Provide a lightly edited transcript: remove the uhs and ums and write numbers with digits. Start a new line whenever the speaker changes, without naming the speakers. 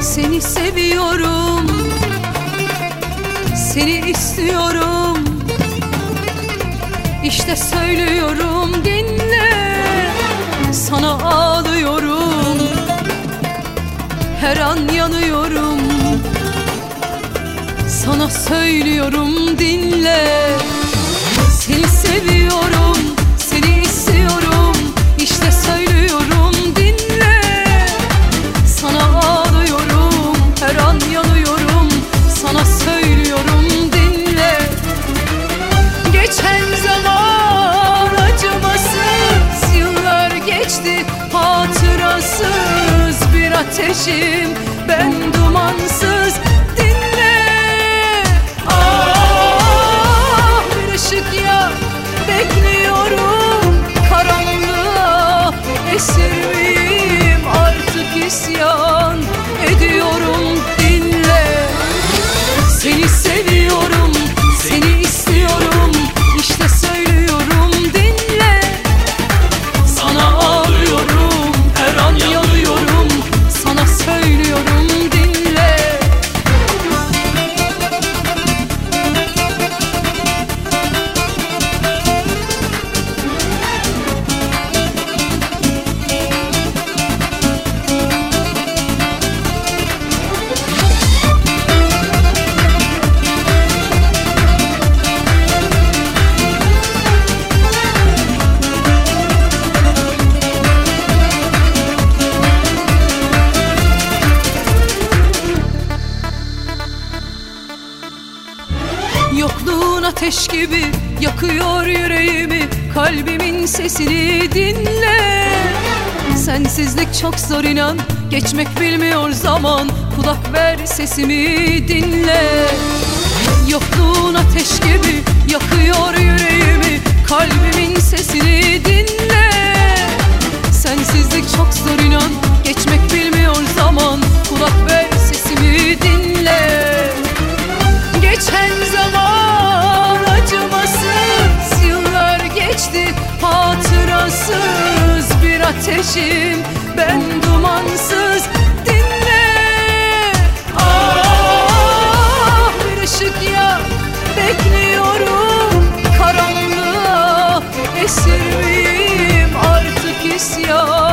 Seni seviyorum, seni istiyorum. İşte söylüyorum, dinle. Sana ağlıyorum, her an yanıyorum. Sana söylüyorum, dinle. Seni seviyorum, seni istiyorum. İşte söylüyorum, dinle. Sana ağlıyorum, her an yanıyorum. Sana söylüyorum, dinle. Geçen zaman acımasız, yıllar geçti hatırasız. Bir ateşim ben, dumansız, dinle. Ah, bir ışık yak, bekliyorum. Karanlığa esir miyim, artık isyan ediyorum, dinle. Seni seviyorum, seni istiyorum. İşte söylüyorum, dinle. Sana ağlıyorum, her an yanıyorum. Sana söylüyorum, dinle. Yokluğun ateş gibi yakıyor yüreğimi. Kalbimin sesini dinle. Sensizlik çok zor, inan. Geçmek bilmiyor zaman. Kulak ver, sesimi dinle. Yokluğun ateş gibi yakıyor yüreğimi. Kalbimin sesini dinle. Sensizlik çok zor, inan. Geçmek bilmiyor zaman. Kulak ver, sesimi dinle. Geçen zaman acımasız, yıllar geçti hatırasız. Bir ateşim ben, dumansız, dinle. Ah, bir ışık yak, bekliyorum. Karanlığa esir miyim, artık isyan